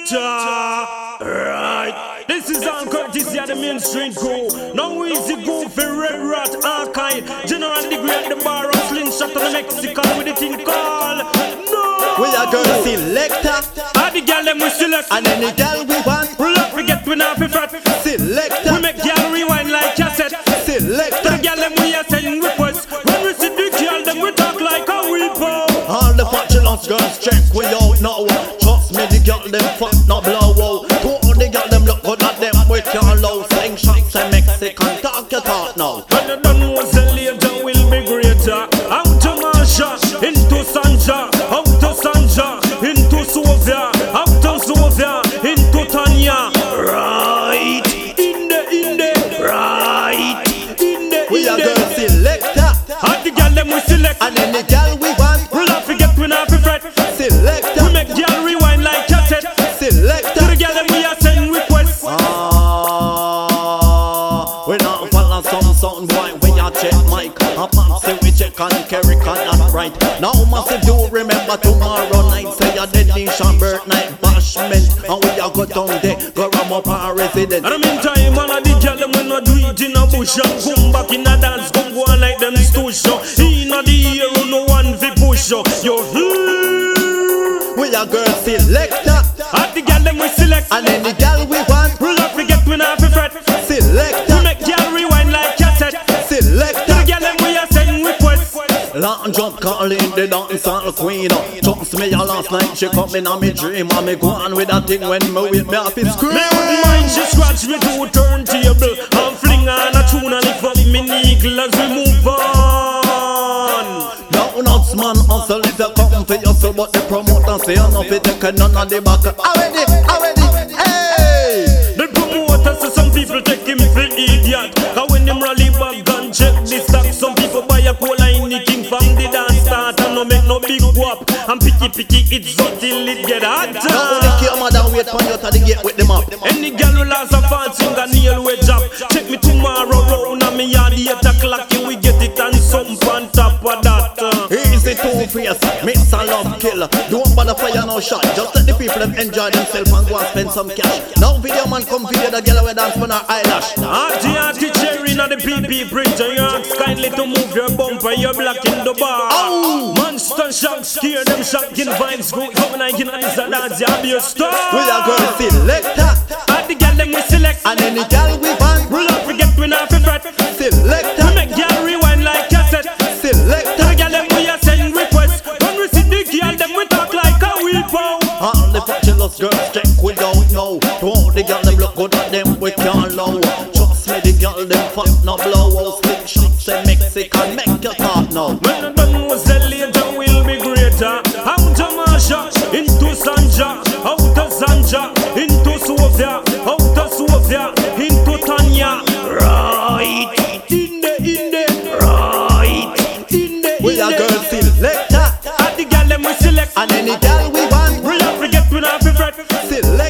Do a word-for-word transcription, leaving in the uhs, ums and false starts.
selector. Right. This is all courtesy of the mainstream crew. Now easy go for Red Rat Archive. General degree at the bar of Slingshot to the Mexican with the thing called No. We are girl selector. All the girl them we select. And any girl we want. Pull up, we get we not fi fret. Selector. We make girl rewind like cassette. Selector. The girl them we are sending requests. When we see the girl them we talk like a weepo. All the fatuous girls check we out now. Trust me, the girl them fuck no blow out. To all the girl them look good at them we can't low. Slingshots and Mexican talk your talk now. When you done was the later will be greater. Out to Marsha, into Sanja, out to Sanja, into Sofia, out to Sofia, into Tanya. Right, in the, in the, right, in the, We in are the. girl selector. All the girl them we select. And any girl we want. We love to get we not fi fret. Selector. We make girl rewind like cassette. To Selector. the girl them we are send requests. Ah, we not follow some sound boy when you check mic. A massive we check and carry can not right. Now massive do remember tomorrow night. Say your dead nation birth night bashment. And we a go down there, go ram up our resident. And I mean time all of the girl them when I do it in a bush and come back in a dance, come go on like them stool show. In a the hero no one fi push yo. Yo, We a girl selector. all the girl them we select. And any girl we want. We love to get we not fi fret. Selector. We make girl rewind like cassette. To Selector. the girl them we are send requests. Long jump calling the dance all queen. Trust me, ya last night she come in on me dream. And me go on with that thing when me wake me up in scream. Me wouldn't mind she scratch me to turntable and fling on a tune and lift up me eagle as we move on. Now nuts man hustle if you come for yourself. But the promoter say you no fit take none of the back. Already, already, hey. The promoter say some people take him for idiot. Cause when them rally back and check the stock, some people buy a cola in the king from the dance start and no make no big whop. And picky picky it's so till it get hot. Now only care mother wait for you to the gate with them up. Any girl will ask a fancy and nail wedge up. Check me tomorrow round and me yard eight o'clock. You we get it and something on top of that. Easy two face, miss a love killer. Don't bother fire no shot. Just let the people them enjoy themselves and go and spend some cash. Now video man come video the girl with dance for her eyelash. Auntie Auntie Cherry in the P P bridge. And you ask kindly to move your bumper. You're blocking the bar. Oh. Monster shock scare them shocking vibes. Go coming like in ice and dance. You be a star. We are girl selector. All the girl them we select. And any girl we want. We love to get we not fi fret. Selector. We make girl rewind like cassette. Selector. The girl them we are send requests. When we see the girl them we talk like a weepo. All the fabulous girls check we don't know. To all the girl them look good at them we can't low. Trust me the girl them fuck no blow out. Slick shots and Mexican make your talk now. When the done was the later will be greater. Out to Marsha, into Sanja, out to Sanja, into Sofia, out to Sofia, into Tanya. Right, in the, in the, right, in the, We in are the. girl selector. All the girl them we select. And any girl we want. We love to get we not fi fret. Selector.